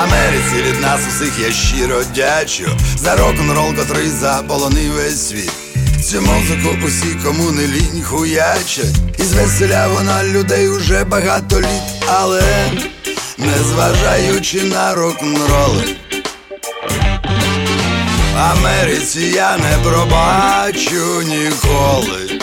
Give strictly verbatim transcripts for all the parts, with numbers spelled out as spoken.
Америці від нас усіх я щиро дячу за рок-н-рол, котрий заполонив весь світ. Цю музику усі, кому не лінь, хуячать, і звеселя вона людей уже багато літ. Але незважаючи на рок-н-роли, Америці я не пробачу ніколи.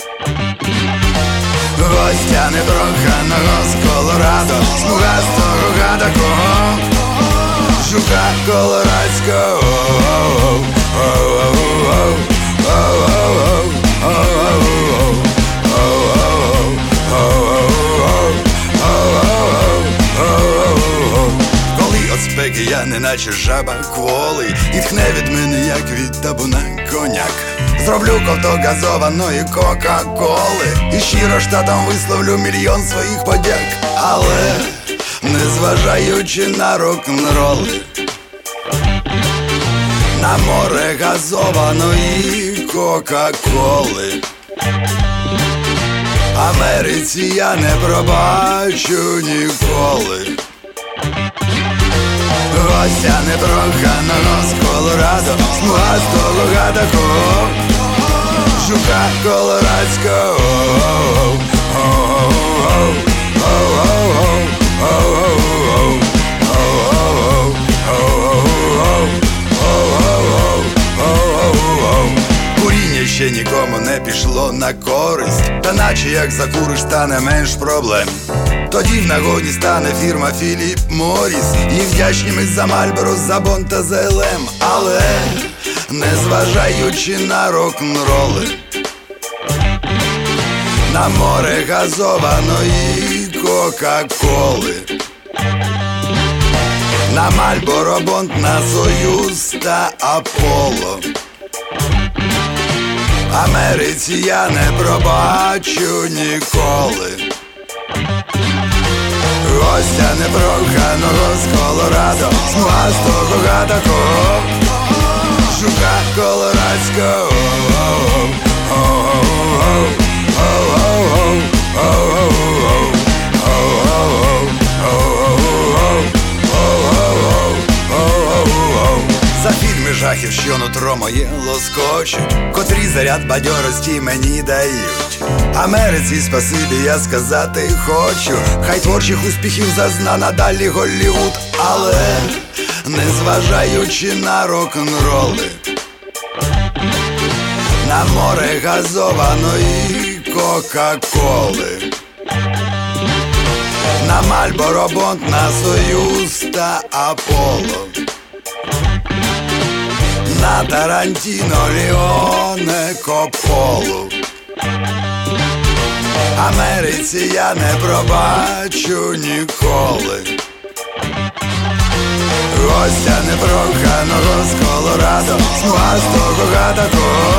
Гостя непроханого з Колорадо, смугастого гадакого жука колорадського. Коли от спеки я неначе жаба кволий, і тхне від мене, як від табуна коняк. Зроблю ковток газованої кока-коли і щиро штатам висловлю мільйон своїх подяк. Але незважаючи на рок-н-роли, на море газованої кока-коли, Америці я не пробачу ніколи. Гостя непроханого з Колорадо, смугастого гадакого жука колорадського. Куріння ще нікому не пішло на користь, та наче як закуриш, стане менш проблем. Тоді в нагоді стане фірма Філіп Морріс, і вдячніми за Мальборо, за Бон та за ел ем. Але незважаючи на рок-н-роли, на море газованої кока-коли, на Мальборо, Бонд, на Союз та Аполло, Америці я не пробачу ніколи. Гостя непроханого з Колорадо, смугастого гадакого жука колорадського. За фільми жахів, що нутро моє лоскочуть, котрі заряд бадьорості мені дають. Америці спасибі я сказати хочу, хай творчих успіхів зазна надалі Голлівуд. Але незважаючи на рок-н-роли, на море газованої кока-коли, на Мальборо, Бонд, на Союз та Аполло, на Тарантіно, Леоне, Копполу, Америці я не пробачу ніколи. Гостя непроханого з Колорадо, смугастого гадакого